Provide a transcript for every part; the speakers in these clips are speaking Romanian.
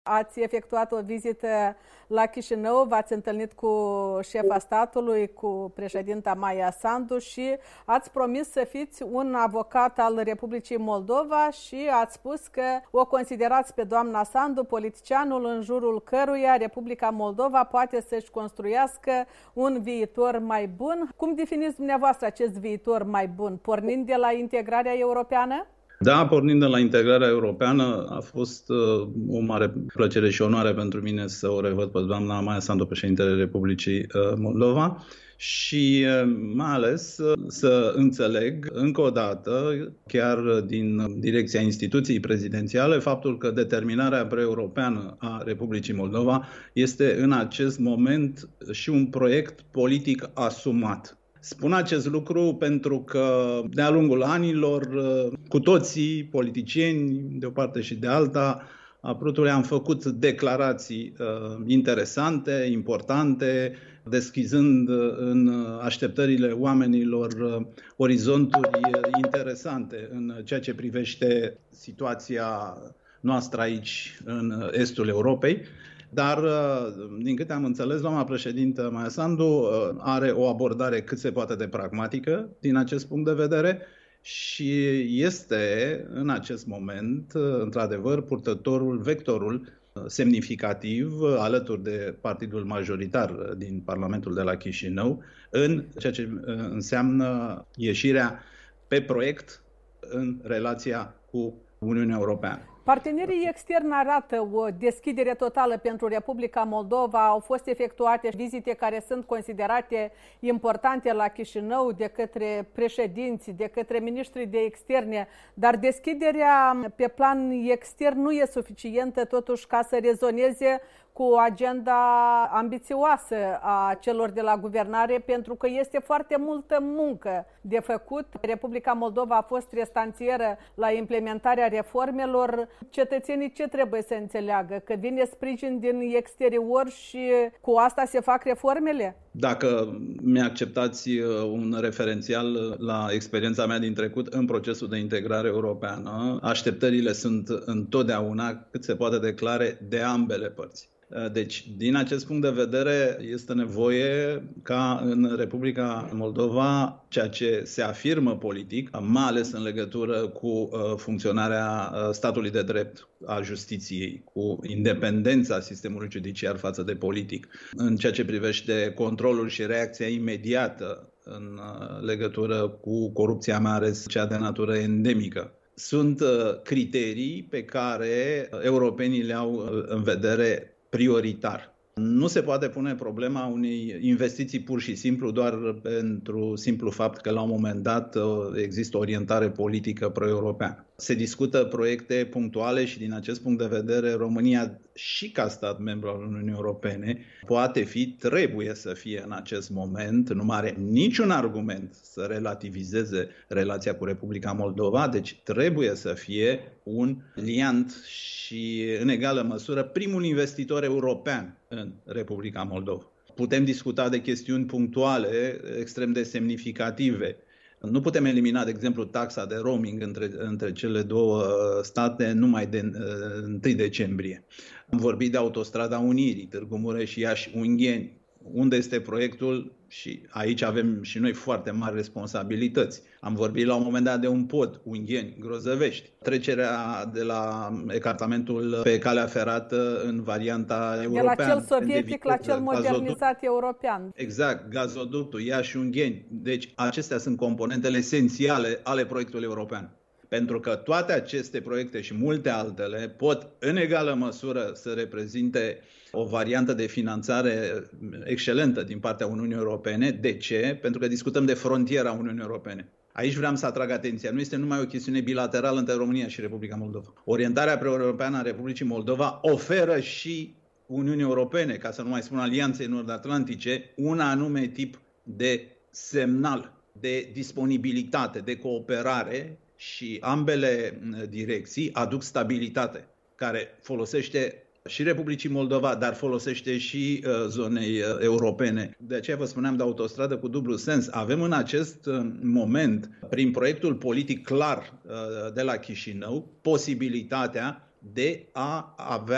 Ați efectuat o vizită la Chișinău, v-ați întâlnit cu șefa statului, cu președinta Maia Sandu și ați promis să fiți un avocat al Republicii Moldova și ați spus că o considerați pe doamna Sandu politicianul în jurul căruia Republica Moldova poate să-și construiască un viitor mai bun. Cum definiți dumneavoastră acest viitor mai bun, pornind de la integrarea europeană? Da, pornind de la integrarea europeană, a fost o mare plăcere și onoare pentru mine să o revăd pe doamna Maia Sandu, președintele Republicii Moldova, și mai ales să înțeleg încă o dată, chiar din direcția instituției prezidențiale, faptul că determinarea pre-europeană a Republicii Moldova este în acest moment și un proiect politic asumat. Spun acest lucru pentru că de-a lungul anilor, cu toții, politicieni, de o parte și de alta, a Prutului am făcut declarații interesante, importante, deschizând în așteptările oamenilor orizonturi interesante în ceea ce privește situația noastră aici, în estul Europei. Dar, din câte am înțeles, doamna președintă Maia Sandu are o abordare cât se poate de pragmatică din acest punct de vedere și este în acest moment, într-adevăr, purtătorul, vectorul semnificativ alături de partidul majoritar din Parlamentul de la Chișinău în ceea ce înseamnă ieșirea pe proiect în relația cu Uniunea Europeană. Partenerii externi arată o deschidere totală pentru Republica Moldova. Au fost efectuate vizite care sunt considerate importante la Chișinău de către președinți, de către ministrii de externe, dar deschiderea pe plan extern nu e suficientă totuși ca să rezoneze cu agenda ambițioasă a celor de la guvernare, pentru că este foarte multă muncă de făcut. Republica Moldova a fost restanțieră la implementarea reformelor. Cetățenii ce trebuie să înțeleagă? Că vine sprijin din exterior și cu asta se fac reformele? Dacă mi-acceptați un referențial la experiența mea din trecut în procesul de integrare europeană, așteptările sunt întotdeauna cât se poate de clare de ambele părți. Deci, din acest punct de vedere, este nevoie ca în Republica Moldova, ceea ce se afirmă politic, mai ales în legătură cu funcționarea statului de drept, a justiției, cu independența sistemului judiciar față de politic, în ceea ce privește controlul și reacția imediată în legătură cu corupția, mai ales cea de natură endemică. Sunt criterii pe care europenii le au în vedere prioritar. Nu se poate pune problema unei investiții pur și simplu doar pentru simplu fapt că la un moment dat există o orientare politică pro-europeană. Se discută proiecte punctuale și din acest punct de vedere România și ca stat membru al Uniunii Europene trebuie să fie în acest moment, nu are niciun argument să relativizeze relația cu Republica Moldova, deci trebuie să fie un liant și în egală măsură primul investitor european în Republica Moldova. Putem discuta de chestiuni punctuale extrem de semnificative. Nu putem elimina, de exemplu, taxa de roaming între cele două state numai de 1 decembrie. Am vorbit de Autostrada Unirii, Târgu Mureș-Iași-Ungheni. Unde este proiectul? Și aici avem și noi foarte mari responsabilități. Am vorbit la un moment dat de un pod, Ungheni-Grozăvești. Trecerea de la ecartamentul pe calea ferată în varianta europeană. De la cel sovietic la cel modernizat european. Exact, gazoductul Iași-Ungheni. Deci acestea sunt componentele esențiale ale proiectului european. Pentru că toate aceste proiecte și multe altele pot în egală măsură să reprezinte o variantă de finanțare excelentă din partea Uniunii Europene. De ce? Pentru că discutăm de frontiera Uniunii Europene. Aici vreau să atrag atenția. Nu este numai o chestiune bilaterală între România și Republica Moldova. Orientarea pre-europeană a Republicii Moldova oferă și Uniunii Europene, ca să nu mai spun Alianței Nord-Atlantice, un anume tip de semnal, de disponibilitate, de cooperare și ambele direcții aduc stabilitate, care folosește și Republicii Moldova, dar folosește și zonei europene. De aceea vă spuneam de autostradă cu dublu sens. Avem în acest moment, prin proiectul politic clar de la Chișinău, posibilitatea de a avea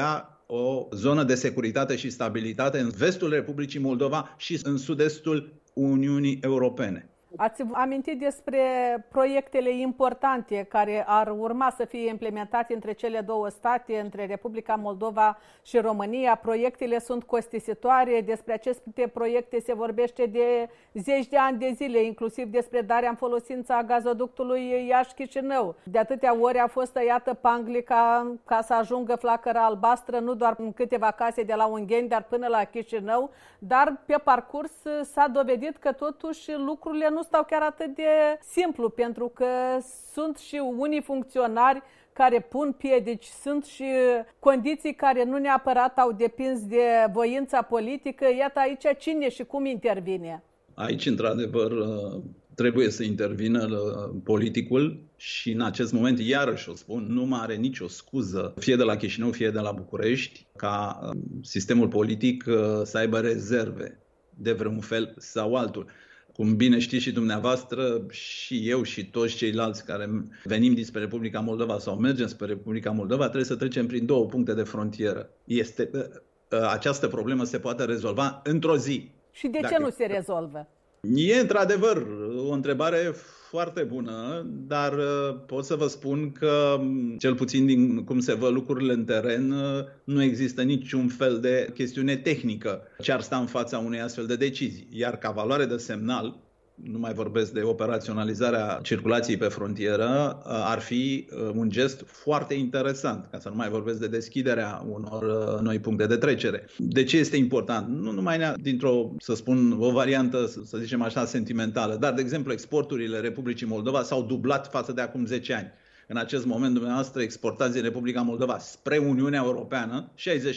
o zonă de securitate și stabilitate în vestul Republicii Moldova și în sud-estul Uniunii Europene. Ați amintit despre proiectele importante care ar urma să fie implementate între cele două state, între Republica Moldova și România. Proiectele sunt costisitoare, despre aceste proiecte se vorbește de zeci de ani de zile, inclusiv despre darea în folosință a gazoductului Iași-Chișinău. De atâtea ori a fost tăiată panglica ca să ajungă flacăra albastră, nu doar în câteva case de la Ungheni, dar până la Chișinău, dar pe parcurs s-a dovedit că totuși lucrurile nu stau chiar atât de simplu, pentru că sunt și unii funcționari care pun piedici, sunt și condiții care nu neapărat au depins de voința politică. Iată aici cine și cum intervine. Aici, într-adevăr, trebuie să intervină politicul și în acest moment, iarăși o spun, nu mai are nicio scuză, fie de la Chișinău, fie de la București, ca sistemul politic să aibă rezerve de vreun fel sau altul. Cum bine știți și dumneavoastră, și eu și toți ceilalți care venim dinspre Republica Moldova sau mergem spre Republica Moldova, trebuie să trecem prin două puncte de frontieră. Această problemă se poate rezolva într-o zi. Și de ce nu se rezolvă? E într-adevăr o întrebare foarte bună, dar pot să vă spun că, cel puțin din cum se văd lucrurile în teren, nu există niciun fel de chestiune tehnică ce ar sta în fața unei astfel de decizii. Iar ca valoare de semnal, nu mai vorbesc de operaționalizarea circulației pe frontieră, ar fi un gest foarte interesant, ca să nu mai vorbesc de deschiderea unor noi puncte de trecere. De ce este important? Nu numai dintr-o, să spun, o variantă, să zicem așa, sentimentală, dar, de exemplu, exporturile Republicii Moldova s-au dublat față de acum 10 ani. În acest moment, dumneavoastră, exportați din Republica Moldova spre Uniunea Europeană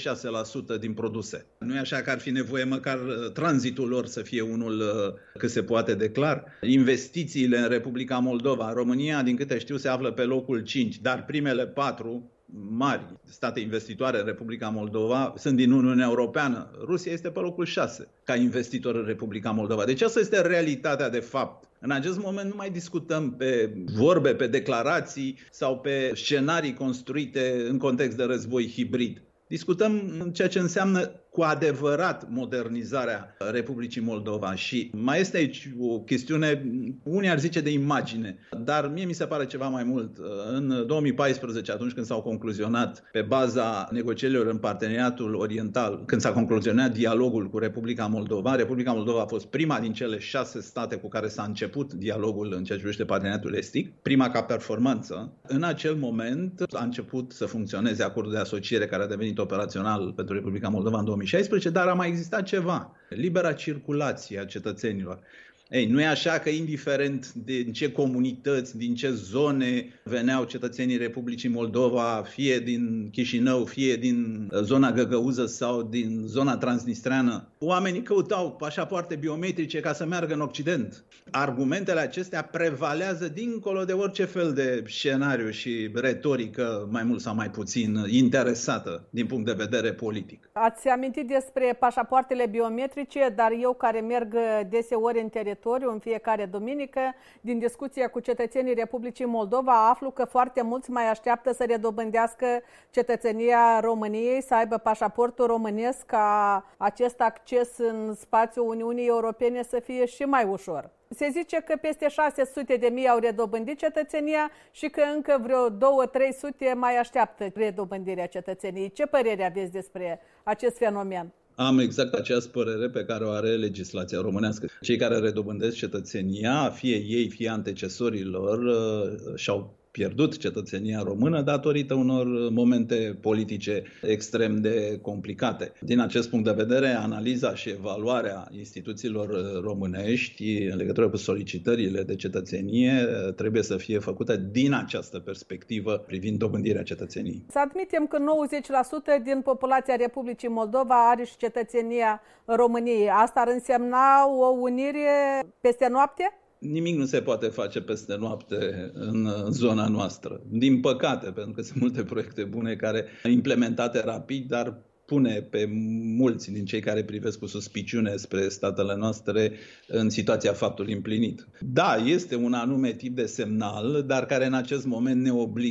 66% din produse. Nu e așa că ar fi nevoie măcar tranzitul lor să fie unul cât se poate de clar. Investițiile în Republica Moldova, România, din câte știu, se află pe locul 5, dar primele 4 mari state investitoare în Republica Moldova sunt din Uniunea Europeană. Rusia este pe locul 6 ca investitor în Republica Moldova. Deci asta este realitatea de fapt. În acest moment nu mai discutăm pe vorbe, pe declarații sau pe scenarii construite în context de război hibrid. Discutăm ceea ce înseamnă cu adevărat modernizarea Republicii Moldova și mai este aici o chestiune, unii ar zice de imagine, dar mie mi se pare ceva mai mult. În 2014, atunci când s-au concluzionat pe baza negocierilor în Parteneriatul Oriental, când s-a concluzionat dialogul cu Republica Moldova, Republica Moldova a fost prima din cele 6 state cu care s-a început dialogul în ceea ce privește Parteneriatul Estic, prima ca performanță. În acel moment a început să funcționeze acordul de asociere care a devenit operațional pentru Republica Moldova în 2016, dar a mai existat ceva, libera circulație a cetățenilor. Ei, nu e așa că indiferent din ce comunități, din ce zone veneau cetățenii Republicii Moldova, fie din Chișinău, fie din zona găgăuză sau din zona transnistreană, oamenii căutau pașapoarte biometrice ca să meargă în Occident. Argumentele acestea prevalează dincolo de orice fel de scenariu și retorică mai mult sau mai puțin interesată din punct de vedere politic. Ați amintit despre pașapoartele biometrice, dar eu care merg deseori în teritoriu, în fiecare duminică, din discuția cu cetățenii Republicii Moldova, aflu că foarte mulți mai așteaptă să redobândească cetățenia României, să aibă pașaportul românesc, ca acest acces în spațiul Uniunii Europene să fie și mai ușor. Se zice că peste 600.000 au redobândit cetățenia și că încă vreo 200-300 mai așteaptă redobândirea cetățeniei. Ce părere aveți despre acest fenomen? Am exact aceeași părere pe care o are legislația românească. Cei care redobândesc cetățenia, fie ei, fie antecesorii lor, și-au pierdut cetățenia română datorită unor momente politice extrem de complicate. Din acest punct de vedere, analiza și evaluarea instituțiilor românești în legătură cu solicitările de cetățenie trebuie să fie făcută din această perspectivă privind dobândirea cetățeniei. Să admitem că 90% din populația Republicii Moldova are și cetățenia României. Asta ar însemna o unire peste noapte? Nimic nu se poate face peste noapte în zona noastră. Din păcate, pentru că sunt multe proiecte bune care implementate rapid, dar pune pe mulți din cei care privesc cu suspiciune spre statele noastre în situația faptului împlinit. Da, este un anume tip de semnal, dar care în acest moment ne obligă.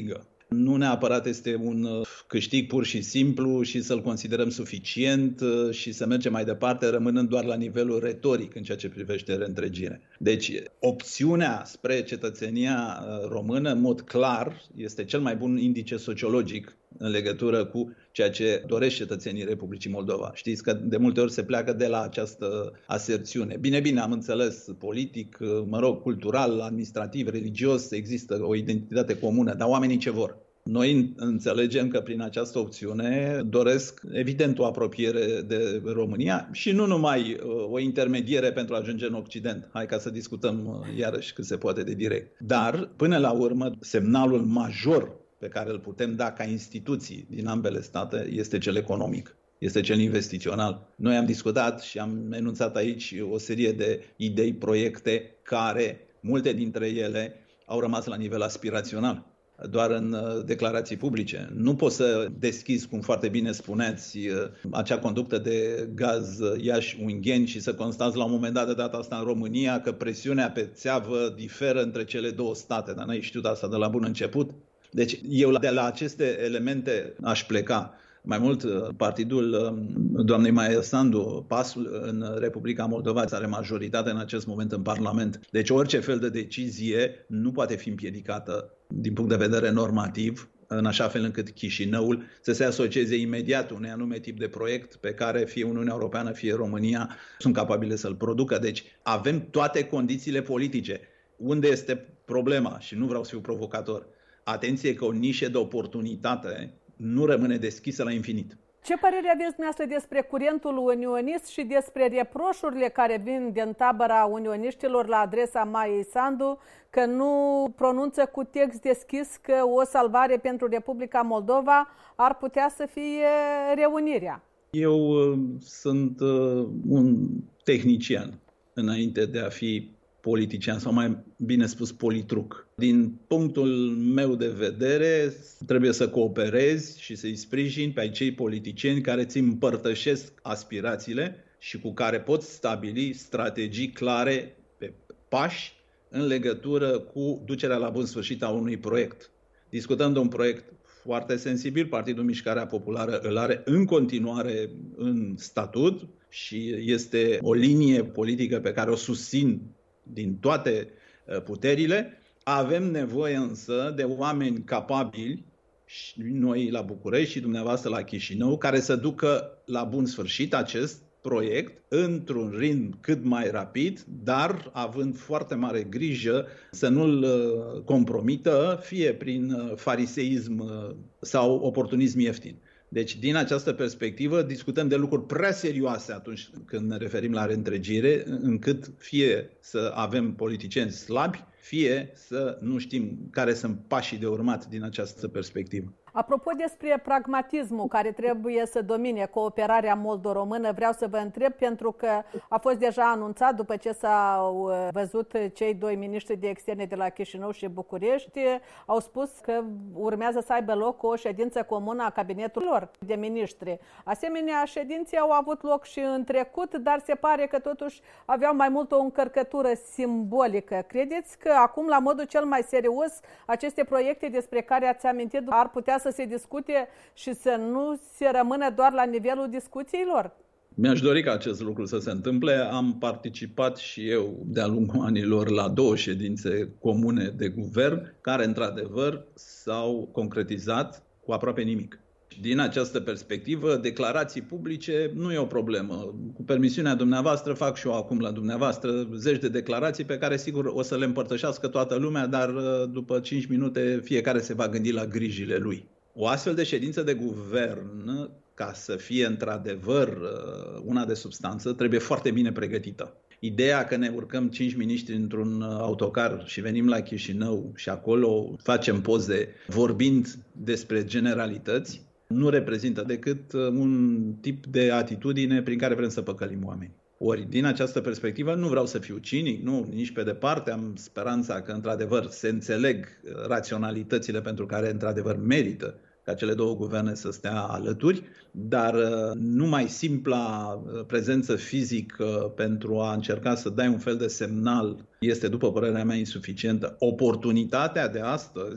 Nu neapărat este un câștig pur și simplu și să-l considerăm suficient și să mergem mai departe, rămânând doar la nivelul retoric în ceea ce privește reîntregirea. Deci, opțiunea spre cetățenia română, în mod clar, este cel mai bun indice sociologic în legătură cu ceea ce doresc cetățenii Republicii Moldova. Știți că de multe ori se pleacă de la această aserțiune. Bine, am înțeles, politic, cultural, administrativ, religios, există o identitate comună, dar oamenii ce vor? Noi înțelegem că prin această opțiune doresc, evident, o apropiere de România și nu numai o intermediere pentru a ajunge în Occident. Hai ca să discutăm iarăși cât se poate de direct. Dar, până la urmă, semnalul major pe care îl putem da ca instituții din ambele state este cel economic, este cel investițional. Noi am discutat și am enunțat aici o serie de idei, proiecte care, multe dintre ele, au rămas la nivel aspirațional, doar în declarații publice. Nu poți să deschizi, cum foarte bine spuneați, acea conductă de gaz Iași-Ungheni și să constați la un moment dat, de data asta în România, că presiunea pe țeavă diferă între cele două state, dar n-ai știut asta de la bun început. Deci eu de la aceste elemente aș pleca. Mai mult, partidul doamnei Maia Sandu, PAS-ul în Republica Moldova, are majoritate în acest moment în Parlament. Deci orice fel de decizie nu poate fi împiedicată din punct de vedere normativ, în așa fel încât Chișinăul să se asocieze imediat unui anume tip de proiect pe care fie Uniunea Europeană, fie România sunt capabile să-l producă. Deci avem toate condițiile politice. Unde este problema? Și nu vreau să fiu provocator. Atenție că o nișă de oportunitate nu rămâne deschisă la infinit. Ce părere aveți dumneavoastră despre curentul unionist și despre reproșurile care vin din tabăra unioniștilor la adresa Maiei Sandu că nu pronunță cu text deschis că o salvare pentru Republica Moldova ar putea să fie reunirea? Eu sunt un tehnician înainte de a fi politician, sau mai bine spus politruc. Din punctul meu de vedere, trebuie să cooperezi și să-i sprijini pe acei politicieni care ți împărtășesc aspirațiile și cu care poți stabili strategii clare pe pași în legătură cu ducerea la bun sfârșit a unui proiect. Discutăm de un proiect foarte sensibil, Partidul Mișcarea Populară îl are în continuare în statut și este o linie politică pe care o susțin din toate puterile. Avem nevoie însă de oameni capabili, și noi la București și dumneavoastră la Chișinău, care să ducă la bun sfârșit acest proiect într-un ritm cât mai rapid, dar având foarte mare grijă să nu-l compromită, fie prin fariseism sau oportunism ieftin. Deci, din această perspectivă, discutăm de lucruri prea serioase atunci când ne referim la reîntregire, încât fie să avem politicieni slabi, fie să nu știm care sunt pașii de urmat din această perspectivă. Apropo despre pragmatismul care trebuie să domine cooperarea moldo-română, vreau să vă întreb, pentru că a fost deja anunțat după ce s-au văzut cei doi miniștri de externe de la Chișinău și București, au spus că urmează să aibă loc o ședință comună a cabinetului de miniștri. Asemenea, ședințe au avut loc și în trecut, dar se pare că totuși aveau mai mult o încărcătură simbolică. Credeți că acum, la modul cel mai serios, aceste proiecte despre care ați amintit ar putea să se discute și să nu se rămână doar la nivelul discuțiilor? Mi-aș dori ca acest lucru să se întâmple. Am participat și eu de-a lungul anilor la 2 ședințe comune de guvern, care într-adevăr s-au concretizat cu aproape nimic. Din această perspectivă, declarații publice nu e o problemă. Cu permisiunea dumneavoastră, fac și eu acum la dumneavoastră 10 de declarații pe care sigur o să le împărtășească toată lumea, dar după 5 minute fiecare se va gândi la grijile lui. O astfel de ședință de guvern, ca să fie într-adevăr una de substanță, trebuie foarte bine pregătită. Ideea că ne urcăm 5 miniștri într-un autocar și venim la Chișinău și acolo facem poze vorbind despre generalități, nu reprezintă decât un tip de atitudine prin care vrem să păcălim oameni. Ori, din această perspectivă, nu vreau să fiu cinic, nu, nici pe departe, am speranța că, într-adevăr, se înțeleg raționalitățile pentru care, într-adevăr, merită ca cele două guverne să stea alături, dar numai simpla prezență fizică pentru a încerca să dai un fel de semnal este, după părerea mea, insuficientă. Oportunitatea de astăzi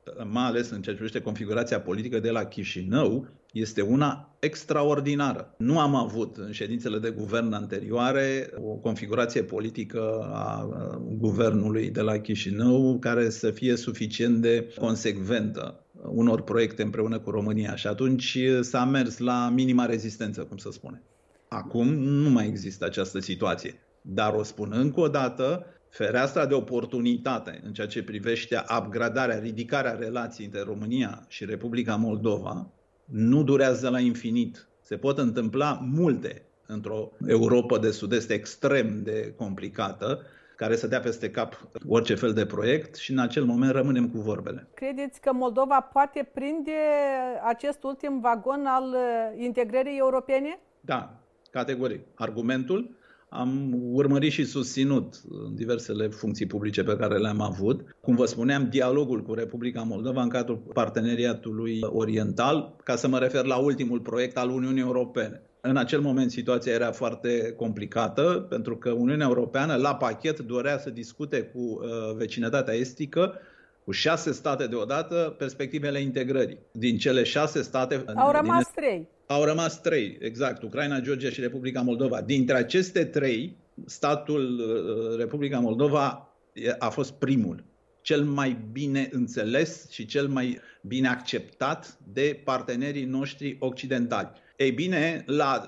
mai ales în ceea ce privește configurația politică de la Chișinău, este una extraordinară. Nu am avut în ședințele de guvern anterioare o configurație politică a guvernului de la Chișinău care să fie suficient de consecventă unor proiecte împreună cu România și atunci s-a mers la minima rezistență, cum să spune. Acum nu mai există această situație, dar o spun încă o dată, fereastra de oportunitate în ceea ce privește upgradarea, ridicarea relației între România și Republica Moldova nu durează la infinit. Se pot întâmpla multe într-o Europa de Sud-Est extrem de complicată, care să dea peste cap orice fel de proiect și în acel moment rămânem cu vorbele. Credeți că Moldova poate prinde acest ultim vagon al integrării europene? Da, categoric. Argumentul am urmărit și susținut în diversele funcții publice pe care le-am avut. Cum vă spuneam, dialogul cu Republica Moldova în cadrul Parteneriatului Oriental, ca să mă refer la ultimul proiect al Uniunii Europene. În acel moment situația era foarte complicată, pentru că Uniunea Europeană la pachet dorea să discute cu vecinătatea estică, cu 6 state deodată, perspectivele integrării. Din cele 6 state... Au rămas 3. Au rămas 3, exact, Ucraina, Georgia și Republica Moldova. Dintre aceste 3, statul Republica Moldova a fost primul, cel mai bine înțeles și cel mai bine acceptat de partenerii noștri occidentali. Ei bine,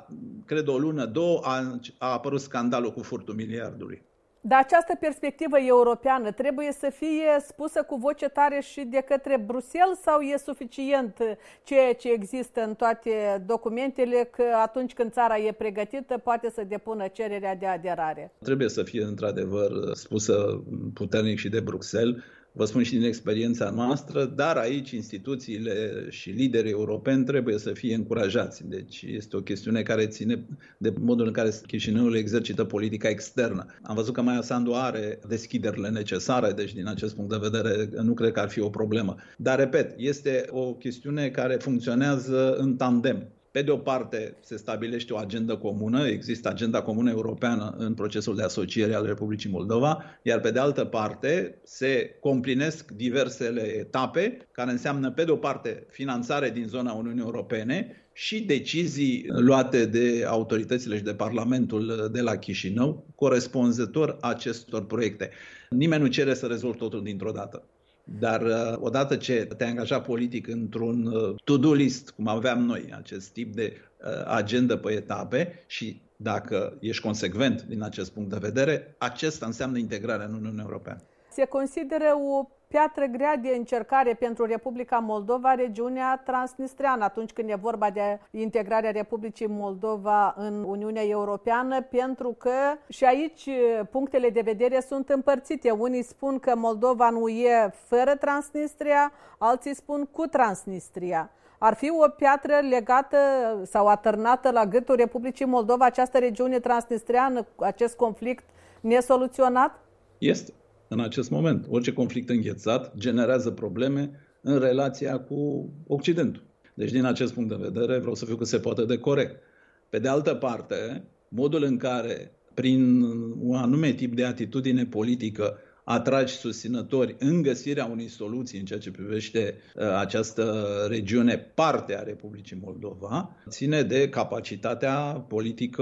cred o lună, 2, a apărut scandalul cu furtul miliardului. Dar această perspectivă europeană trebuie să fie spusă cu voce tare și de către Bruxelles sau e suficient ceea ce există în toate documentele că atunci când țara e pregătită poate să depună cererea de aderare? Trebuie să fie într-adevăr spusă puternic și de Bruxelles. Vă spun și din experiența noastră, dar aici instituțiile și liderii europeni trebuie să fie încurajați. Deci este o chestiune care ține de modul în care Chișinăul exercită politica externă. Am văzut că Maia Sandu are deschiderile necesare, deci din acest punct de vedere nu cred că ar fi o problemă. Dar, repet, este o chestiune care funcționează în tandem. Pe de o parte se stabilește o agendă comună, există agenda comună europeană în procesul de asociere al Republicii Moldova, iar pe de altă parte se complinesc diversele etape care înseamnă pe de o parte finanțare din zona Uniunii Europene și decizii luate de autoritățile și de Parlamentul de la Chișinău corespunzător acestor proiecte. Nimeni nu cere să rezolvi totul dintr-o dată. Dar odată ce te-ai angajat politic într-un to-do list, cum aveam noi, acest tip de agendă pe etape și dacă ești consecvent din acest punct de vedere, acesta înseamnă integrarea în Uniunea Europeană. Se consideră o piatră grea de încercare pentru Republica Moldova, regiunea transnistreană, atunci când e vorba de integrarea Republicii Moldova în Uniunea Europeană, pentru că și aici punctele de vedere sunt împărțite. Unii spun că Moldova nu e fără Transnistria, alții spun cu Transnistria. Ar fi o piatră legată sau atârnată la gâtul Republicii Moldova această regiune transnistreană, acest conflict nesoluționat? Este. În acest moment, orice conflict înghețat generează probleme în relația cu Occidentul. Deci, din acest punct de vedere, vreau să fiu cât se poate de corect. Pe de altă parte, modul în care, prin un anume tip de atitudine politică, atragi susținători în găsirea unei soluții în ceea ce privește această regiune, parte a Republicii Moldova, ține de capacitatea politică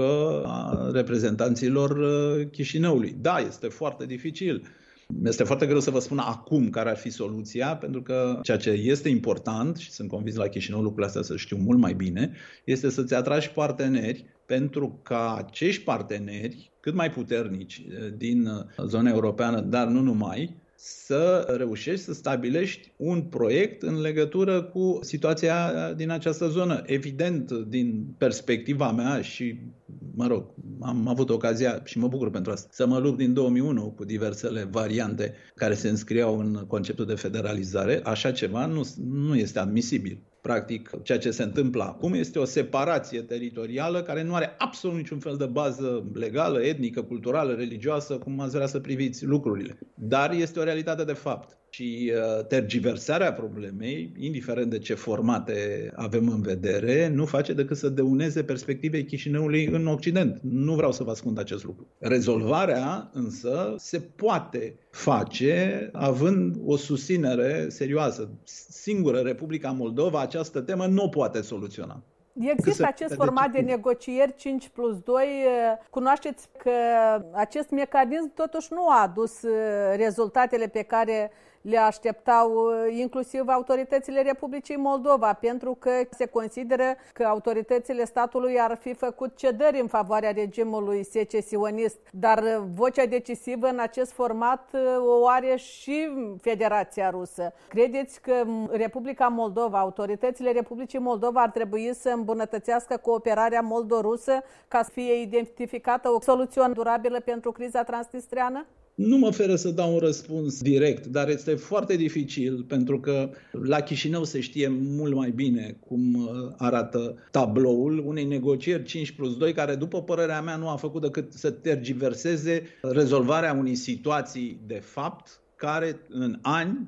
a reprezentanților Chișinăului. Da, este foarte dificil. Este foarte greu să vă spun acum care ar fi soluția, pentru că ceea ce este important, și sunt convins la Chișinău lucrurile astea să știu mult mai bine, este să-ți atragi parteneri pentru ca acești parteneri, cât mai puternici din zona europeană, dar nu numai, să reușești să stabilești un proiect în legătură cu situația din această zonă. Evident, din perspectiva mea și, am avut ocazia și mă bucur pentru asta, să mă lupt din 2001 cu diversele variante care se înscriau în conceptul de federalizare. Așa ceva nu este admisibil. Practic, ceea ce se întâmplă acum este o separație teritorială care nu are absolut niciun fel de bază legală, etnică, culturală, religioasă, cum ați vrea să priviți lucrurile. Dar este o realitate de fapt. Și tergiversarea problemei, indiferent de ce formate avem în vedere, nu face decât să dăuneze perspectivei Chișinăului în Occident. Nu vreau să vă ascund acest lucru. Rezolvarea însă se poate face având o susținere serioasă. Singură Republica Moldova această temă nu o poate soluționa. Există acest format de negocieri 5+2. Cunoașteți că acest mecanism totuși nu a adus rezultatele pe care le așteptau inclusiv autoritățile Republicii Moldova, pentru că se consideră că autoritățile statului ar fi făcut cedări în favoarea regimului secesionist, dar vocea decisivă în acest format o are și Federația Rusă. Credeți că Republica Moldova, autoritățile Republicii Moldova ar trebui să îmbunătățească cooperarea moldo-rusă ca să fie identificată o soluție durabilă pentru criza transnistreană? Nu mă oferă să dau un răspuns direct, dar este foarte dificil pentru că la Chișinău se știe mult mai bine cum arată tabloul unei negocieri 5+2 care, după părerea mea, nu a făcut decât să tergiverseze rezolvarea unei situații de fapt care în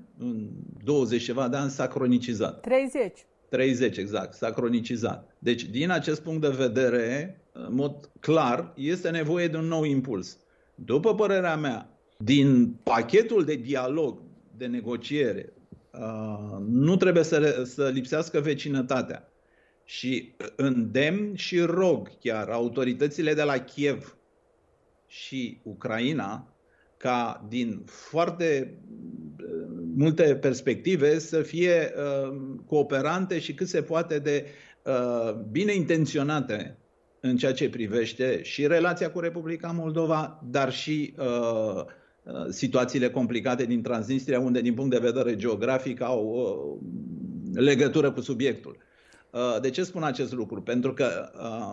20 ceva de ani s-a cronicizat. 30, exact, s-a cronicizat. Deci, din acest punct de vedere, în mod clar, este nevoie de un nou impuls. După părerea mea, din pachetul de dialog, de negociere, nu trebuie să lipsească vecinătatea. Și îndemn și rog chiar autoritățile de la Kiev și Ucraina ca din foarte multe perspective să fie cooperante și cât se poate de bine intenționate în ceea ce privește și relația cu Republica Moldova, dar și situațiile complicate din Transnistria, unde din punct de vedere geografic au legătură cu subiectul. De ce spun acest lucru? Pentru că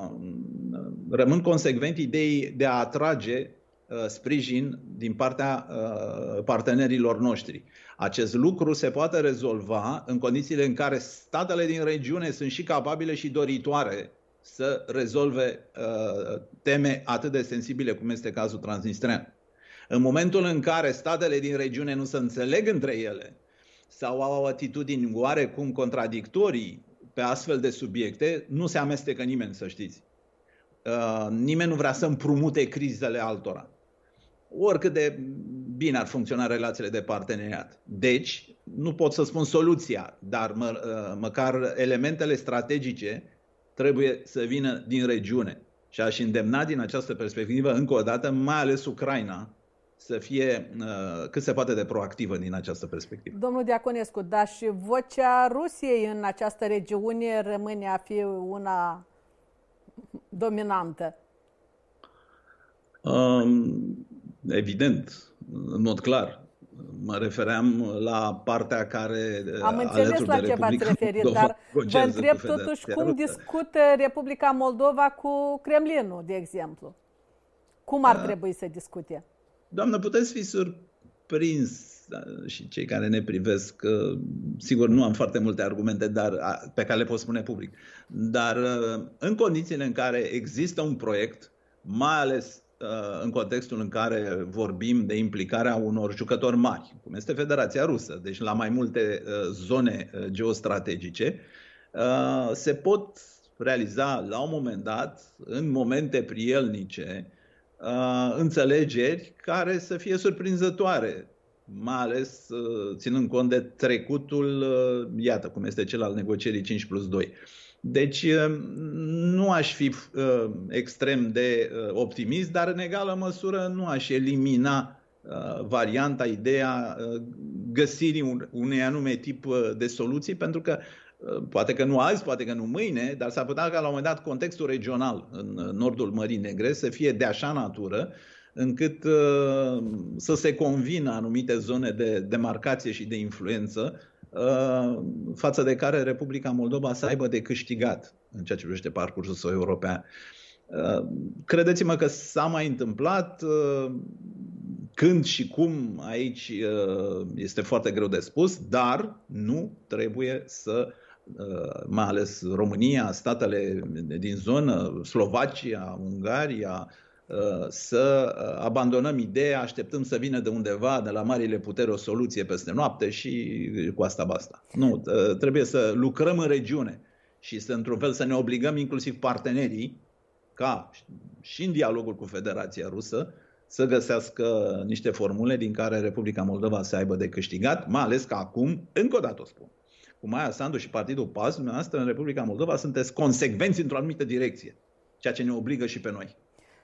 rămân consecvent ideii de a atrage sprijin din partea partenerilor noștri. Acest lucru se poate rezolva în condițiile în care statele din regiune sunt și capabile și doritoare să rezolve teme atât de sensibile cum este cazul transnistrean. În momentul în care statele din regiune nu se înțeleg între ele sau au atitudini oarecum contradictorii pe astfel de subiecte, nu se amestecă nimeni, să știți. Nimeni nu vrea să împrumute crizele altora, oricât de bine ar funcționa relațiile de parteneriat. Deci, nu pot să spun soluția, dar măcar elementele strategice trebuie să vină din regiune. Și aș îndemna din această perspectivă, încă o dată, mai ales Ucraina, să fie cât se poate de proactivă din această perspectivă. Domnul Diaconescu, dar și vocea Rusiei în această regiune rămâne a fi una dominantă? Evident, în mod clar. Mă refeream la partea care am înțeles la ce v-ați referit, dar vă întreb totuși cum discută Republica Moldova cu Kremlinul, de exemplu. Cum ar trebui să discute? Doamnă, puteți fi surprins și cei care ne privesc, sigur nu am foarte multe argumente pe care le pot spune public, dar în condițiile în care există un proiect, mai ales în contextul în care vorbim de implicarea unor jucători mari, cum este Federația Rusă, deci la mai multe zone geostrategice, se pot realiza la un moment dat, în momente prielnice, înțelegeri care să fie surprinzătoare, mai ales ținând cont de trecutul, iată, cum este cel al negocierii 5+2. Deci nu aș fi extrem de optimist, dar în egală măsură nu aș elimina varianta, ideea găsirii unui anume tip de soluții, pentru că poate că nu azi, poate că nu mâine, dar s-ar putea ca la un moment dat contextul regional în nordul Mării Negre să fie de așa natură încât să se convină anumite zone de demarcație și de influență față de care Republica Moldova să aibă de câștigat în ceea ce privește parcursul său european. Credeți-mă că s-a mai întâmplat, când și cum aici este foarte greu de spus, dar nu trebuie să, mai ales România, statele din zonă, Slovacia, Ungaria, să abandonăm ideea, așteptăm să vină de undeva, de la marile puteri, o soluție peste noapte și cu asta basta. Nu, trebuie să lucrăm în regiune și să, într-un fel, să ne obligăm inclusiv partenerii, ca și în dialogul cu Federația Rusă, să găsească niște formule din care Republica Moldova să aibă de câștigat, mai ales că acum, încă o dată o spun, cu Maia Sandu și Partidul PAS, dumneavoastră în Republica Moldova sunteți consecvenți într-o anumită direcție, ceea ce ne obligă și pe noi.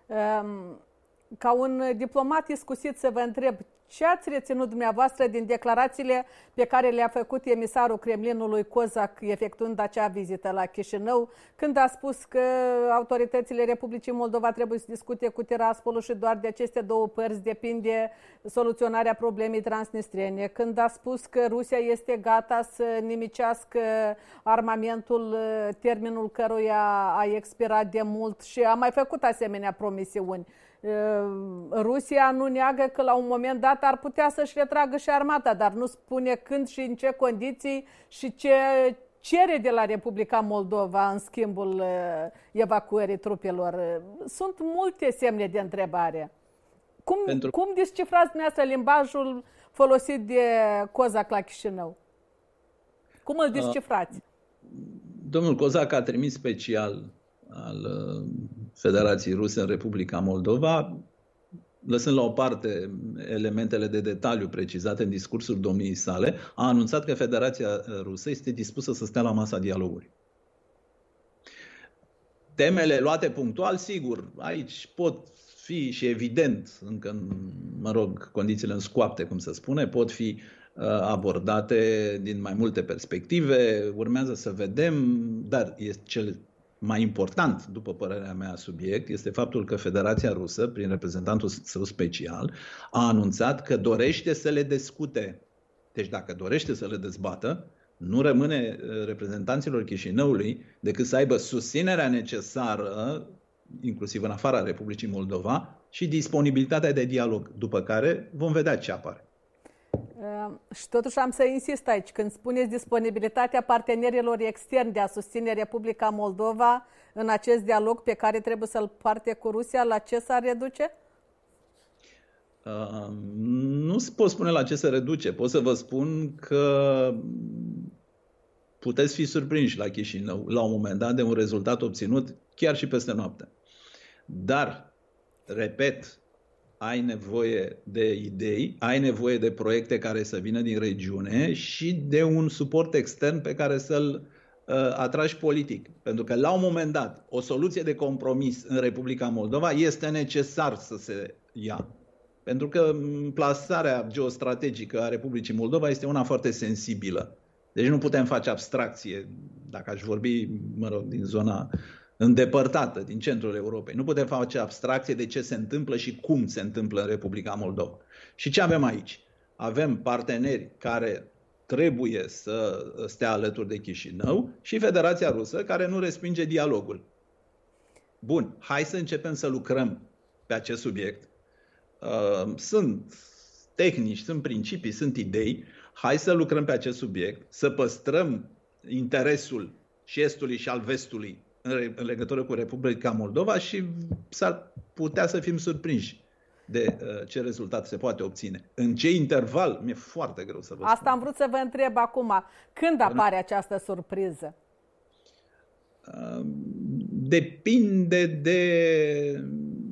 Ca un diplomat iscusit să vă întreb, ce ați reținut dumneavoastră din declarațiile pe care le-a făcut emisarul Kremlinului Kozak efectuând acea vizită la Chișinău, când a spus că autoritățile Republicii Moldova trebuie să discute cu Tiraspolul și doar de aceste două părți depinde soluționarea problemei transnistrene, când a spus că Rusia este gata să nimicească armamentul, termenul căruia a expirat de mult și a mai făcut asemenea promisiuni. Rusia nu neagă că la un moment dat ar putea să-și retragă și armata, dar nu spune când și în ce condiții și ce cere de la Republica Moldova în schimbul evacuării trupelor. Sunt multe semne de întrebare. Cum descifrați dumneavoastră limbajul folosit de Kozak la Chișinău? Cum îl descifrați? Domnul Kozak a trimis special al Federației Ruse în Republica Moldova, lăsând la o parte elementele de detaliu precizate în discursul domniei sale, a anunțat că Federația Rusă este dispusă să stea la masa dialogului. Temele luate punctual, sigur, aici pot fi și evident, încă, condițiile înscoapte, cum se spune, pot fi abordate din mai multe perspective, urmează să vedem, dar cel mai important, după părerea mea, subiect este faptul că Federația Rusă, prin reprezentantul său special, a anunțat că dorește să le discute. Deci dacă dorește să le dezbată, nu rămâne reprezentanților Chișinăului decât să aibă susținerea necesară, inclusiv în afara Republicii Moldova, și disponibilitatea de dialog, după care vom vedea ce apare. Și totuși am să insist aici, când spuneți disponibilitatea partenerilor externi de a susține Republica Moldova în acest dialog pe care trebuie să-l poarte cu Rusia, la ce s-ar reduce? Nu pot spune la ce se reduce. Pot să vă spun că puteți fi surprinși la Chișinău la un moment dat de un rezultat obținut chiar și peste noapte. Dar, repet, ai nevoie de idei, ai nevoie de proiecte care să vină din regiune și de un suport extern pe care să-l atragi politic. Pentru că la un moment dat o soluție de compromis în Republica Moldova este necesar să se ia. Pentru că plasarea geostrategică a Republicii Moldova este una foarte sensibilă. Deci nu putem face abstracție, dacă aș vorbi, din zona îndepărtată, din centrul Europei. Nu putem face abstracție de ce se întâmplă și cum se întâmplă în Republica Moldova. Și ce avem aici? Avem parteneri care trebuie să stea alături de Chișinău și Federația Rusă care nu respinge dialogul. Bun, hai să începem să lucrăm pe acest subiect. Sunt tehnici, sunt principii, sunt idei. Hai să lucrăm pe acest subiect, să păstrăm interesul și estului și al vestului în legătură cu Republica Moldova și s-ar putea să fim surprinși de ce rezultat se poate obține. În ce interval? Mi-e foarte greu să vă spun. Asta am vrut să vă întreb acum. Când apare această surpriză? Depinde de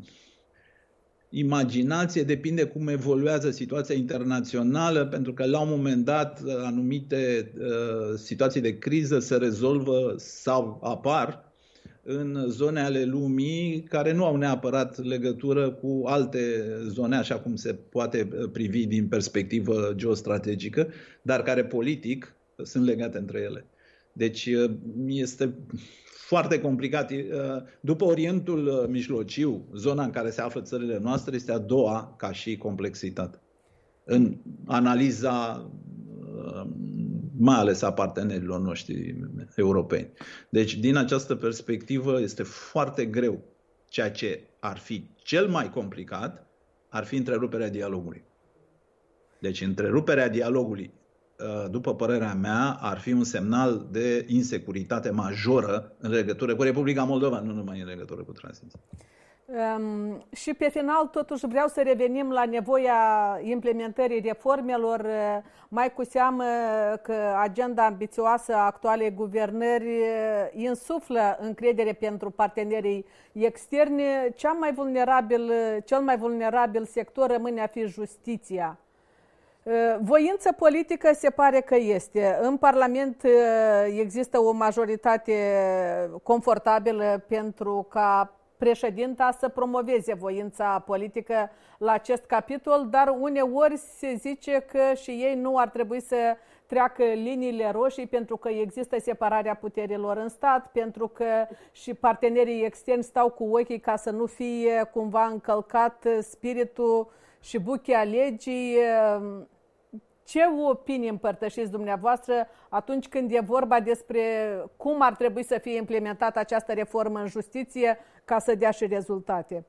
imaginație, depinde cum evoluează situația internațională, pentru că la un moment dat anumite situații de criză se rezolvă sau apar în zone ale lumii care nu au neapărat legătură cu alte zone, așa cum se poate privi din perspectivă geostrategică, dar care politic sunt legate între ele. Deci este foarte complicat. După Orientul Mijlociu, zona în care se află țările noastre este a doua ca și complexitate. În analiza mai ales a partenerilor noștri europeni. Deci, din această perspectivă, este foarte greu. Ceea ce ar fi cel mai complicat ar fi întreruperea dialogului. Deci, întreruperea dialogului, după părerea mea, ar fi un semnal de insecuritate majoră în legătură cu Republica Moldova, nu numai în legătură cu Transnistria. Și pe final, totuși, vreau să revenim la nevoia implementării reformelor, mai cu seamă că agenda ambițioasă a actualei guvernări insuflă încredere pentru partenerii externi. Cel mai vulnerabil sector rămâne a fi justiția. Voință politică se pare că este. În Parlament există o majoritate confortabilă pentru ca președinta să promoveze voința politică la acest capitol, dar uneori se zice că și ei nu ar trebui să treacă liniile roșii pentru că există separarea puterilor în stat, pentru că și partenerii externi stau cu ochii ca să nu fie cumva încălcat spiritul și buchea legii. Ce opinii împărtășiți dumneavoastră atunci când e vorba despre cum ar trebui să fie implementată această reformă în justiție ca să dea și rezultate?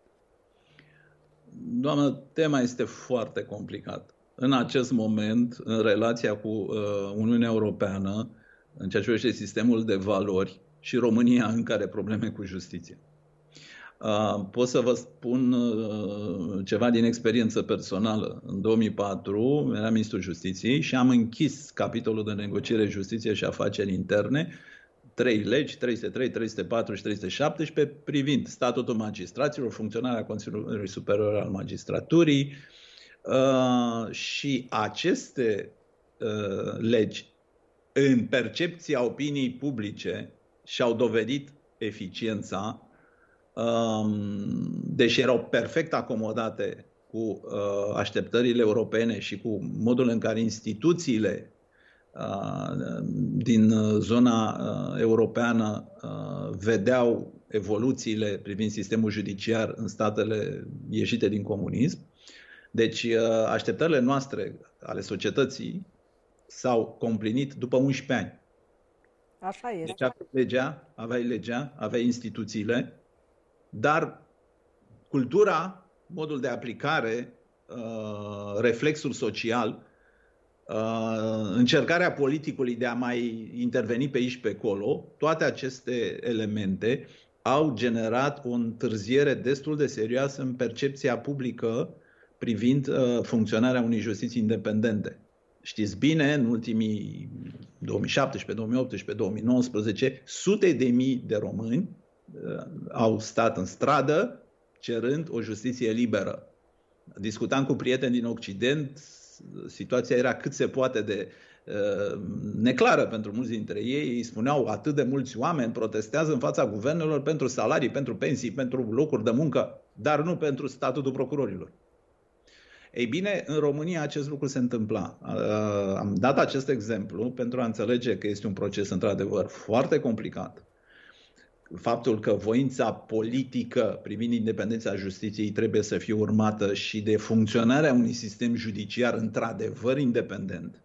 Doamnă, tema este foarte complicată. În acest moment, în relația cu Uniunea Europeană, în ceea ce privește sistemul de valori, și România încă are probleme cu justiția. Pot să vă spun ceva din experiență personală. În 2004 eram ministrul justiției și am închis capitolul de negociere, justiție și afaceri interne, 3 legi, 303, 304 și 317, privind statutul magistraților, funcționarea Consiliului Superior al Magistraturii, și aceste legi, în percepția opiniei publice, și-au dovedit eficiența, deși erau perfect acomodate cu așteptările europene și cu modul în care instituțiile din zona europeană vedeau evoluțiile privind sistemul judiciar în statele ieșite din comunism. Deci așteptările noastre ale societății s-au complinit după 11 ani. Așa este. Deci aveai legea, aveai instituțiile, dar cultura, modul de aplicare, reflexul social, încercarea politicului de a mai interveni pe aici pe acolo, toate aceste elemente au generat o întârziere destul de serioasă în percepția publică privind funcționarea unei justiții independente. Știți bine, în ultimii 2017, 2018, 2019, sute de mii de români au stat în stradă cerând o justiție liberă. Discutam cu prieteni din Occident, situația era cât se poate de neclară pentru mulți dintre ei. Ei spuneau, atât de mulți oameni protestează în fața guvernelor pentru salarii, pentru pensii, pentru locuri de muncă, dar nu pentru statutul procurorilor. Ei bine, în România acest lucru se întâmpla. Am dat acest exemplu pentru a înțelege că este un proces într-adevăr foarte complicat. Faptul că voința politică privind independența justiției trebuie să fie urmată și de funcționarea unui sistem judiciar într-adevăr independent.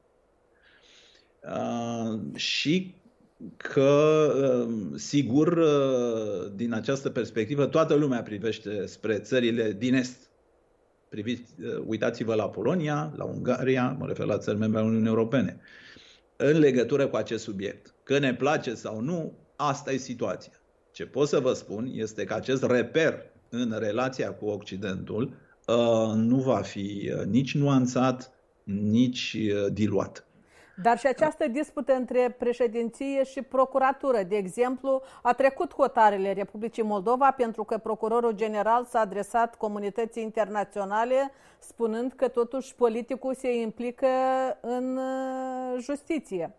Și că, sigur, din această perspectivă, toată lumea privește spre țările din Est. Uitați-vă la Polonia, la Ungaria, mă refer la țări membre ale Uniunii Europene, în legătură cu acest subiect. Că ne place sau nu, asta e situația. Ce pot să vă spun este că acest reper în relația cu Occidentul nu va fi nici nuanțat, nici diluat. Dar și această dispută între președinție și procuratură, de exemplu, a trecut hotărârile Republicii Moldova pentru că procurorul general s-a adresat comunității internaționale spunând că totuși politicul se implică în justiție.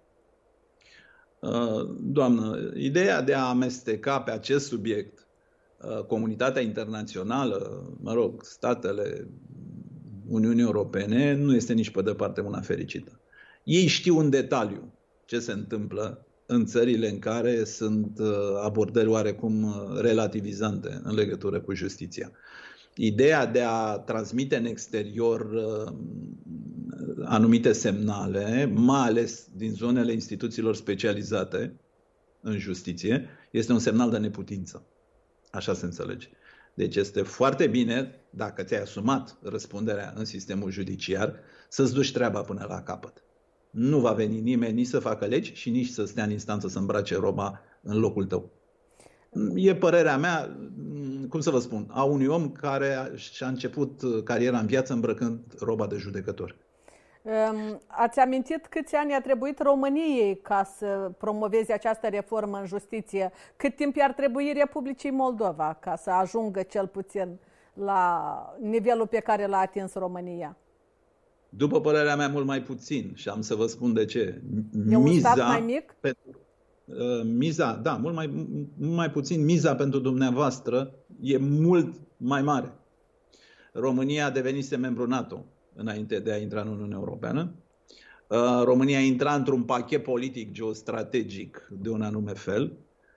Doamnă, ideea de a amesteca pe acest subiect comunitatea internațională, mă rog, statele Uniunii Europene, nu este nici pe departe una fericită. Ei știu în detaliu ce se întâmplă în țările în care sunt abordări oarecum relativizante în legătură cu justiția. Ideea de a transmite în exterior anumite semnale, mai ales din zonele instituțiilor specializate în justiție, este un semnal de neputință. Așa se înțelege. Deci este foarte bine, dacă ți-ai asumat răspunderea în sistemul judiciar, să-ți duci treaba până la capăt. Nu va veni nimeni nici să facă legi și nici să stea în instanță să îmbrace roba în locul tău. E părerea mea, cum să vă spun, a unui om care și-a început cariera în viață îmbrăcând roba de judecător. Ați amintit câți ani a trebuit României ca să promoveze această reformă în justiție? Cât timp i-ar trebui Republicii Moldova ca să ajungă cel puțin la nivelul pe care l-a atins România? După părerea mea, mult mai puțin, și am să vă spun de ce. E un stat mai mic? Miza, da, mult mai puțin. Miza pentru dumneavoastră e mult mai mare. România devenise membru NATO înainte de a intra în Uniunea Europeană. România intra într-un pachet politic geostrategic de un anume fel.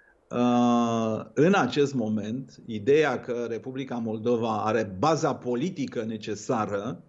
În acest moment, ideea că Republica Moldova are baza politică necesară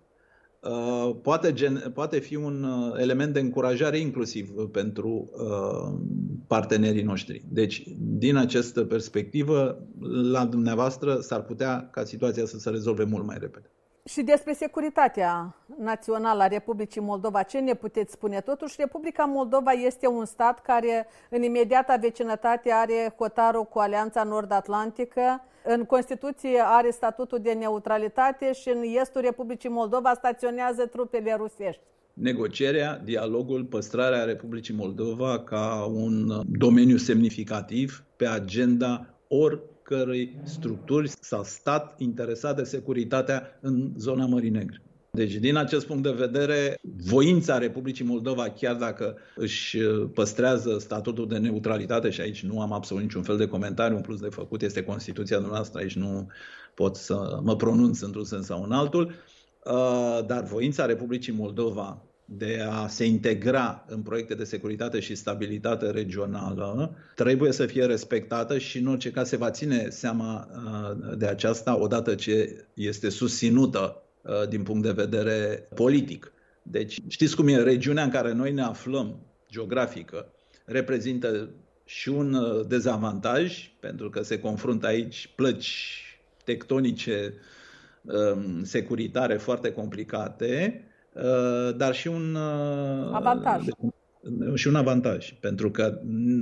poate fi un element de încurajare inclusiv pentru partenerii noștri. Deci, din această perspectivă, la dumneavoastră s-ar putea ca situația să se rezolve mult mai repede. Și despre securitatea națională a Republicii Moldova, ce ne puteți spune? Totuși, Republica Moldova este un stat care în imediata vecinătate are hotarul cu Alianța Nord-Atlantică, în Constituție are statutul de neutralitate și în estul Republicii Moldova staționează trupele rusești. Negocierea, dialogul, păstrarea Republicii Moldova ca un domeniu semnificativ pe agenda oricărei structuri sau stat interesat de securitatea în zona Mării Negre. Deci, din acest punct de vedere, voința Republicii Moldova, chiar dacă își păstrează statutul de neutralitate, și aici nu am absolut niciun fel de comentariu, în plus de făcut este Constituția noastră, aici nu pot să mă pronunț într-un sens sau în altul, dar voința Republicii Moldova de a se integra în proiecte de securitate și stabilitate regională trebuie să fie respectată și în orice caz se va ține seama de aceasta odată ce este susținută din punct de vedere politic. Deci știți cum e, regiunea în care noi ne aflăm geografică reprezintă și un dezavantaj pentru că se confruntă aici plăci tectonice securitare foarte complicate, dar și un avantaj. Și un avantaj, pentru că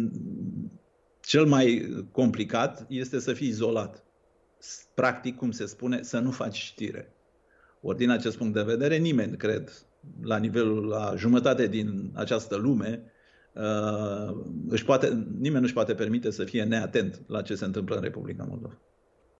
cel mai complicat este să fii izolat. Practic, cum se spune, să nu faci știre. Ori din acest punct de vedere, nimeni, cred, la jumătate din această lume, nimeni nu își poate permite să fie neatent la ce se întâmplă în Republica Moldova.